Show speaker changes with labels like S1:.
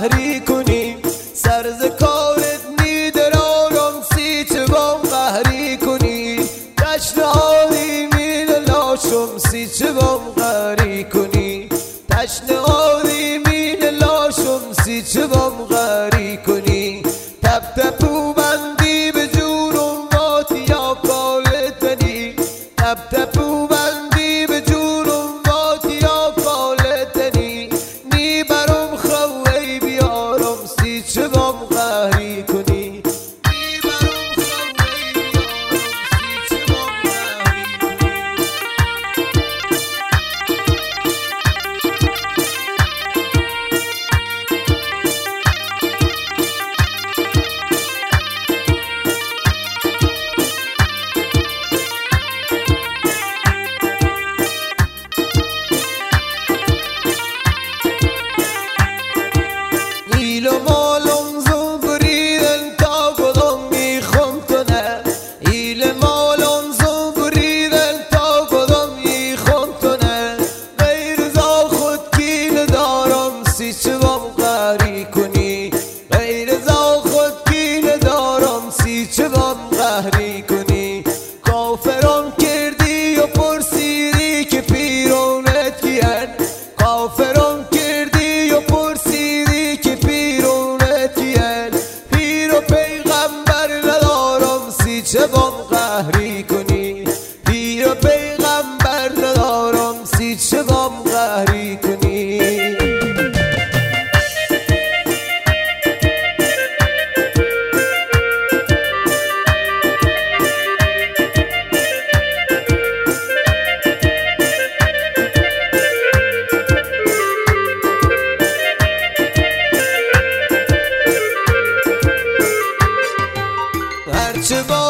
S1: قهری کنی سرز کارت میدرارم سی چه بام قهری کنی تشنهادی مینلاشم سی چه بام قهری کنی تشنهادی مینلاشم سی چه بام قهری کنی تپ تپو بندی به جونم واتی یا کالتنی تپ تپو بندی به جونم واتی یا کالتنی نی برم خوی بیارم سی چه بام قهری کنی نی برم خوی بیارم سی چه بام قهری ایل و مالم زو بریدن تا کدام میخوام تو نه ایل مالم زو بریدن تا کدام میخوام تو نه غیر زا خود کیل دارم سی چه بام قهری کنی غیر زا خود کیل دارم سی چه بام قهری کنی کافران کردی و پرسیدی که پیرانت کیان کافران کردی و پرسیدی که پیرانت کیان پیر و پیغمبر ندارم سی چه بام قهری کنی پیر و پیغمبر ندارم سی چه بام قهری کنی هرچه با